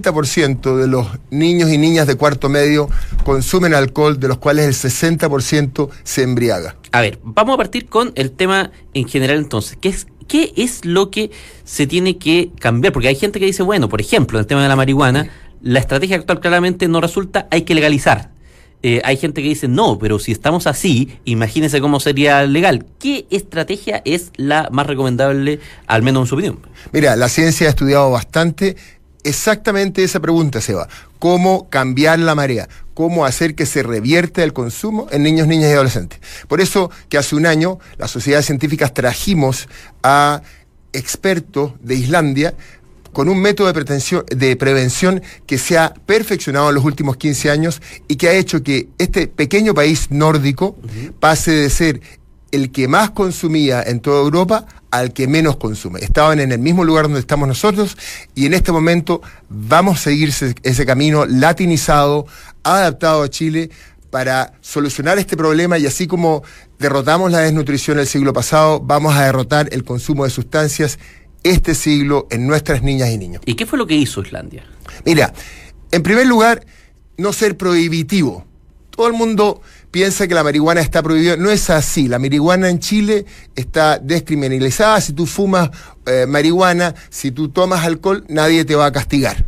50% de los niños y niñas de cuarto medio consumen alcohol, de los cuales el 60% se embriaga. A ver, vamos a partir con el tema en general entonces. ¿Qué es lo que se tiene que cambiar? Porque hay gente que dice, bueno, por ejemplo, en el tema de la marihuana, la estrategia actual claramente no resulta, hay que legalizar. Hay gente que dice, no, pero si estamos así, imagínense cómo sería legal. ¿Qué estrategia es la más recomendable, al menos en su opinión? Mira, la ciencia ha estudiado bastante exactamente esa pregunta, Seba. ¿Cómo cambiar la marea? ¿Cómo hacer que se revierta el consumo en niños, niñas y adolescentes? Por eso que hace un año las sociedades científicas trajimos a expertos de Islandia con un método de prevención que se ha perfeccionado en los últimos 15 años y que ha hecho que este pequeño país nórdico pase de ser el que más consumía en toda Europa al que menos consume. Estaban en el mismo lugar donde estamos nosotros y en este momento vamos a seguir ese camino latinizado, adaptado a Chile para solucionar este problema, y así como derrotamos la desnutrición el siglo pasado, vamos a derrotar el consumo de sustancias este siglo en nuestras niñas y niños. ¿Y qué fue lo que hizo Islandia? Mira, en primer lugar, no ser prohibitivo. Todo el mundo piensa que la marihuana está prohibida. No es así. La marihuana en Chile está descriminalizada. Si tú fumas marihuana, si tú tomas alcohol, nadie te va a castigar.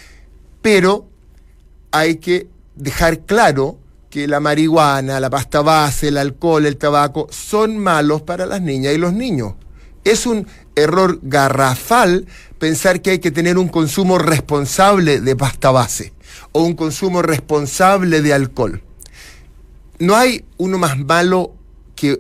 Pero hay que dejar claro que la marihuana, la pasta base, el alcohol, el tabaco son malos para las niñas y los niños. Es un error garrafal pensar que hay que tener un consumo responsable de pasta base o un consumo responsable de alcohol. No hay uno más malo que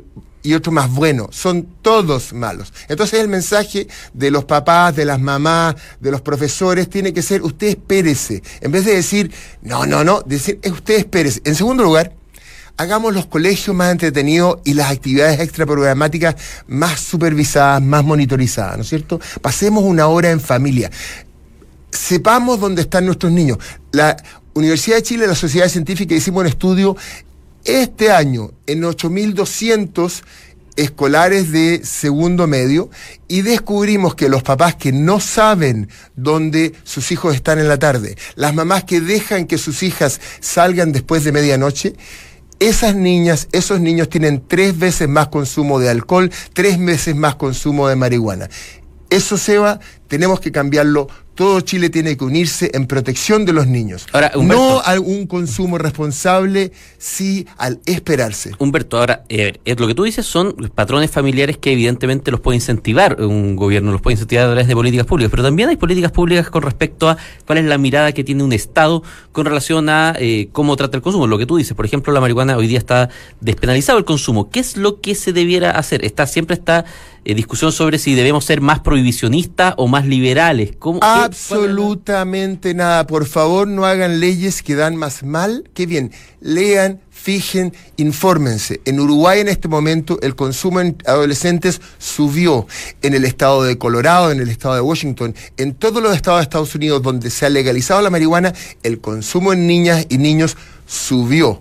y otro más bueno. Son todos malos. Entonces el mensaje de los papás, de las mamás, de los profesores, tiene que ser: usted espérese. En vez de decir, no, decir, usted espérese. En segundo lugar, hagamos los colegios más entretenidos y las actividades extraprogramáticas más supervisadas, más monitorizadas, ¿no es cierto? Pasemos una hora en familia. Sepamos dónde están nuestros niños. La Universidad de Chile, la Sociedad Científica, hicimos un estudio este año en 8.200 escolares de segundo medio y descubrimos que los papás que no saben dónde sus hijos están en la tarde, las mamás que dejan que sus hijas salgan después de medianoche, esas niñas, esos niños tienen 3 veces más consumo de alcohol, 3 veces más consumo de marihuana. Eso, Seba, tenemos que cambiarlo. Todo Chile tiene que unirse en protección de los niños. Ahora, Humberto, no a un consumo responsable, sí al esperarse. Humberto, ahora, lo que tú dices son patrones familiares que evidentemente los puede incentivar un gobierno, los puede incentivar a través de políticas públicas, pero también hay políticas públicas con respecto a cuál es la mirada que tiene un Estado con relación a cómo trata el consumo. Lo que tú dices, por ejemplo, la marihuana hoy día está despenalizado el consumo. ¿Qué es lo que se debiera hacer? Siempre está discusión sobre si debemos ser más prohibicionistas o más liberales. Absolutamente nada. Por favor, no hagan leyes que dan más mal que bien. Lean, fijen, infórmense. En Uruguay en este momento el consumo en adolescentes subió. En el estado de Colorado, en el estado de Washington, en todos los estados de Estados Unidos donde se ha legalizado la marihuana, el consumo en niñas y niños subió.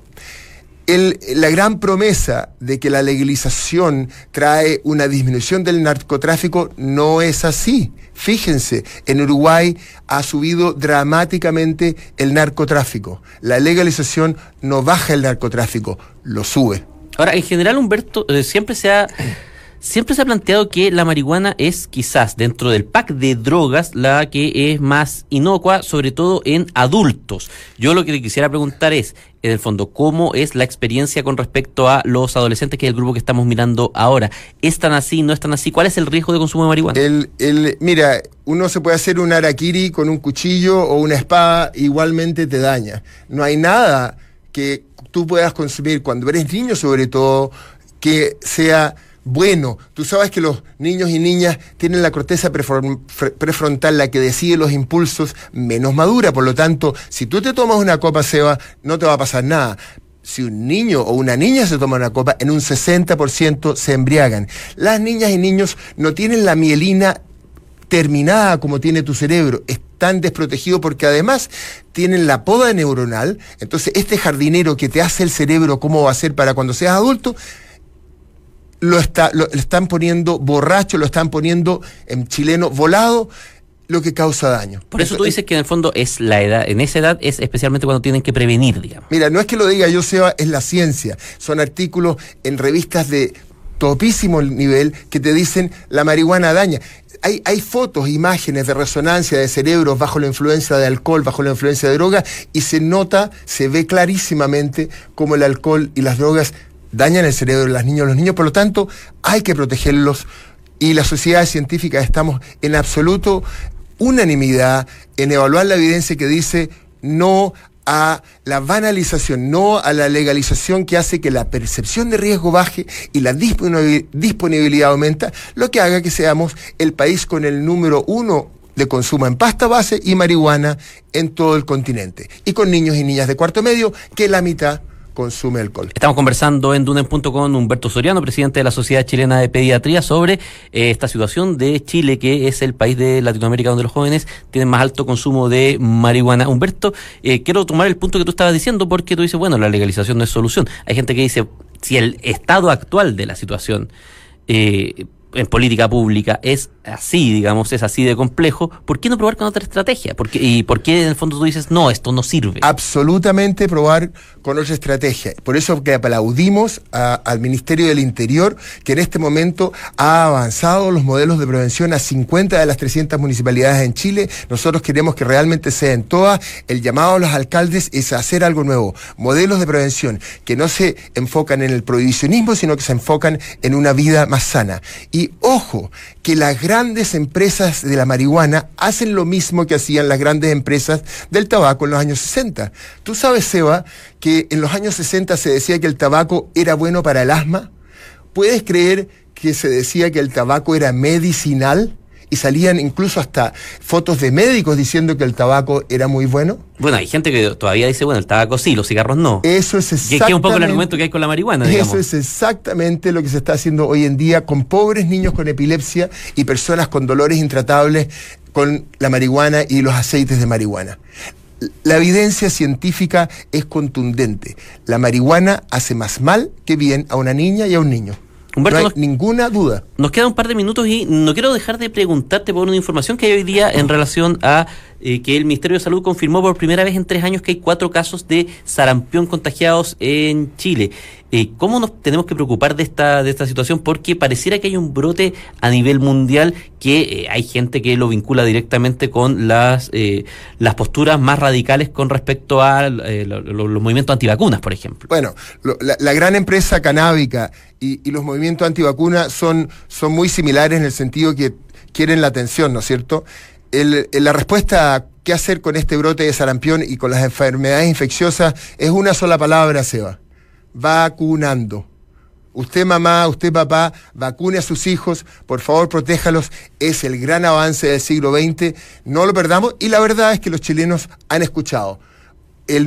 La gran promesa de que la legalización trae una disminución del narcotráfico no es así. Fíjense, en Uruguay ha subido dramáticamente el narcotráfico. La legalización no baja el narcotráfico, lo sube. Ahora, en general, Humberto, siempre se ha planteado que la marihuana es quizás dentro del pack de drogas la que es más inocua, sobre todo en adultos. Yo lo que te quisiera preguntar es, en el fondo, ¿cómo es la experiencia con respecto a los adolescentes, que es el grupo que estamos mirando ahora? ¿Es tan así, no es tan así? ¿Cuál es el riesgo de consumo de marihuana? Mira, uno se puede hacer un harakiri con un cuchillo o una espada, igualmente te daña. No hay nada que tú puedas consumir cuando eres niño, sobre todo, que sea bueno. Tú sabes que los niños y niñas tienen la corteza prefrontal, la que decide los impulsos, menos madura. Por lo tanto, si tú te tomas una copa, Seba, no te va a pasar nada. Si un niño o una niña se toma una copa, en un 60% se embriagan. Las niñas y niños no tienen la mielina terminada como tiene tu cerebro. Están desprotegidos porque además tienen la poda neuronal. Entonces, este jardinero que te hace el cerebro cómo va a ser para cuando seas adulto, lo están poniendo borracho, lo están poniendo en chileno volado, lo que causa daño. Por eso tú dices que en el fondo es la edad, en esa edad es especialmente cuando tienen que prevenir, digamos. Mira, no es que lo diga yo, Seba, es la ciencia. Son artículos en revistas de topísimo nivel que te dicen la marihuana daña. Hay fotos, imágenes de resonancia de cerebros bajo la influencia de alcohol, bajo la influencia de droga, y se ve clarísimamente cómo el alcohol y las drogas dañan el cerebro de los niños, por lo tanto, hay que protegerlos, y la sociedad científica estamos en absoluto unanimidad en evaluar la evidencia que dice no a la banalización, no a la legalización que hace que la percepción de riesgo baje y la disponibilidad aumenta, lo que haga que seamos el país con el número 1 de consumo en pasta base y marihuana en todo el continente, y con niños y niñas de cuarto medio, que la mitad consume alcohol. Estamos conversando en Duna en Punto con Humberto Soriano, presidente de la Sociedad Chilena de Pediatría, sobre esta situación de Chile, que es el país de Latinoamérica donde los jóvenes tienen más alto consumo de marihuana. Humberto, quiero tomar el punto que tú estabas diciendo, porque tú dices, bueno, la legalización no es solución. Hay gente que dice, si el estado actual de la situación en política pública es así, digamos, es así de complejo, ¿por qué no probar con otra estrategia? ¿Y por qué en el fondo tú dices, no, esto no sirve? Absolutamente probar con otra estrategia. Por eso que aplaudimos al Ministerio del Interior, que en este momento ha avanzado los modelos de prevención a 50 de las 300 municipalidades en Chile. Nosotros queremos que realmente sean todas. El llamado a los alcaldes es hacer algo nuevo. Modelos de prevención que no se enfocan en el prohibicionismo, sino que se enfocan en una vida más sana. Y ojo, que las grandes empresas de la marihuana hacen lo mismo que hacían las grandes empresas del tabaco en los años 60. Tú sabes, Seba, que en los años 60 se decía que el tabaco era bueno para el asma. ¿Puedes creer que se decía que el tabaco era medicinal? Y salían incluso hasta fotos de médicos diciendo que el tabaco era muy bueno. Bueno, hay gente que todavía dice, bueno, el tabaco sí, los cigarros no. Eso es exactamente... Que es un poco el argumento que hay con la marihuana, digamos. Eso es exactamente lo que se está haciendo hoy en día con pobres niños con epilepsia y personas con dolores intratables con la marihuana y los aceites de marihuana. La evidencia científica es contundente. La marihuana hace más mal que bien a una niña y a un niño. Humberto, no hay ninguna duda. Nos queda un par de minutos y no quiero dejar de preguntarte por una información que hay hoy día en relación a que el Ministerio de Salud confirmó por primera vez en 3 años que hay 4 casos de sarampión contagiados en Chile. ¿Cómo nos tenemos que preocupar de esta situación? Porque pareciera que hay un brote a nivel mundial que hay gente que lo vincula directamente con las posturas más radicales con respecto a los movimientos antivacunas, por ejemplo. Bueno, la gran empresa canábica y los movimientos antivacunas son muy similares en el sentido que quieren la atención, ¿no es cierto? La respuesta a qué hacer con este brote de sarampión y con las enfermedades infecciosas es una sola palabra, Seba: vacunando. Usted mamá, usted papá, vacune a sus hijos, por favor protéjalos, es el gran avance del siglo XX, no lo perdamos. Y la verdad es que los chilenos han escuchado. El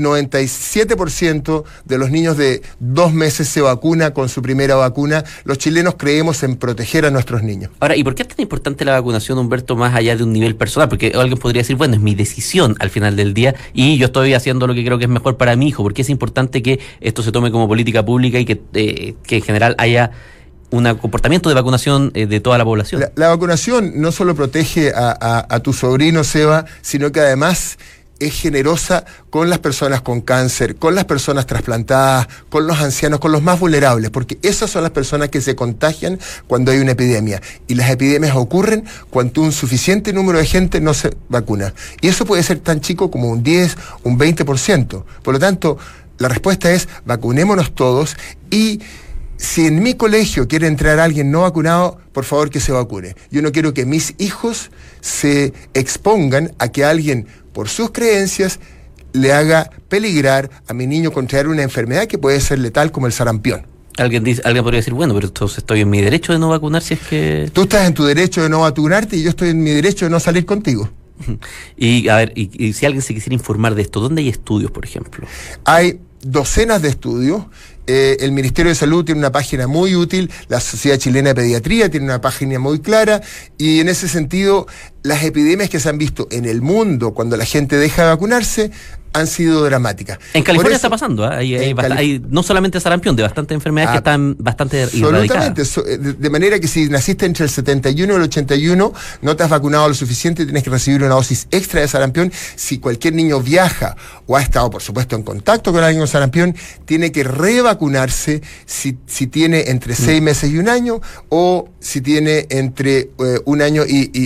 97% de los niños de 2 meses se vacuna con su primera vacuna. Los chilenos creemos en proteger a nuestros niños. Ahora, ¿y por qué es tan importante la vacunación, Humberto, más allá de un nivel personal? Porque alguien podría decir, bueno, es mi decisión al final del día y yo estoy haciendo lo que creo que es mejor para mi hijo. ¿Por qué es importante que esto se tome como política pública y que en general haya un comportamiento de vacunación de toda la población? La vacunación no solo protege a tu sobrino, Seba, sino que además es generosa con las personas con cáncer, con las personas trasplantadas, con los ancianos, con los más vulnerables, porque esas son las personas que se contagian cuando hay una epidemia. Y las epidemias ocurren cuando un suficiente número de gente no se vacuna. Y eso puede ser tan chico como un 10, un 20%. Por lo tanto, la respuesta es vacunémonos todos y si en mi colegio quiere entrar alguien no vacunado, por favor que se vacune. Yo no quiero que mis hijos se expongan a que alguien, por sus creencias, le haga peligrar a mi niño contraer una enfermedad que puede ser letal como el sarampión. Alguien podría decir, bueno, pero entonces estoy en mi derecho de no vacunar si es que... Tú estás en tu derecho de no vacunarte y yo estoy en mi derecho de no salir contigo. Y a ver, y si alguien se quisiera informar de esto, ¿dónde hay estudios, por ejemplo? Hay docenas de estudios. El Ministerio de Salud tiene una página muy útil, la Sociedad Chilena de Pediatría tiene una página muy clara, y en ese sentido las epidemias que se han visto en el mundo cuando la gente deja de vacunarse han sido dramáticas. En California está pasando, ¿eh? Hay no solamente sarampión, de bastantes enfermedades que están bastante absolutamente erradicadas. De manera que si naciste entre el 71 y el 81, no te has vacunado lo suficiente, tienes que recibir una dosis extra de sarampión. Si cualquier niño viaja o ha estado, por supuesto, en contacto con alguien con sarampión, tiene que revacunarse si tiene entre 6 meses y 1 año, o si tiene entre 1 año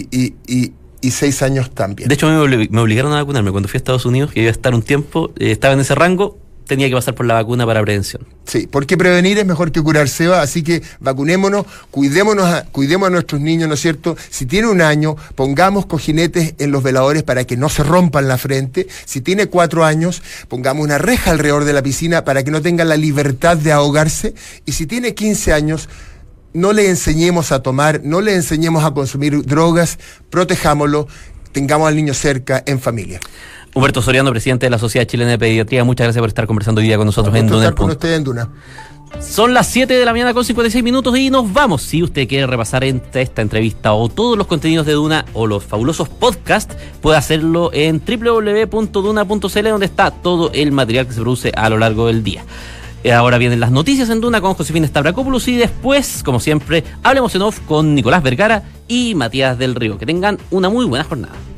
y 6 años también. De hecho, me obligaron a vacunarme cuando fui a Estados Unidos, que iba a estar un tiempo, estaba en ese rango, tenía que pasar por la vacuna para prevención. Sí, porque prevenir es mejor que curar, Seba, así que vacunémonos, cuidemos a nuestros niños, ¿no es cierto? Si tiene 1 año, pongamos cojinetes en los veladores para que no se rompan la frente. Si tiene 4 años, pongamos una reja alrededor de la piscina para que no tenga la libertad de ahogarse. Y si tiene 15 años, no le enseñemos a tomar, no le enseñemos a consumir drogas, protejámoslo, tengamos al niño cerca, en familia. Humberto Soriano, presidente de la Sociedad Chilena de Pediatría, muchas gracias por estar conversando hoy día con nosotros en Duna. Con usted en Duna. Son las 7 de la mañana con 56 minutos y nos vamos. Si usted quiere repasar esta entrevista o todos los contenidos de Duna o los fabulosos podcasts, puede hacerlo en www.duna.cl, donde está todo el material que se produce a lo largo del día. Ahora vienen las noticias en Duna con Josefina Stavrakopoulos y después, como siempre, hablemos en off con Nicolás Vergara y Matías del Río. Que tengan una muy buena jornada.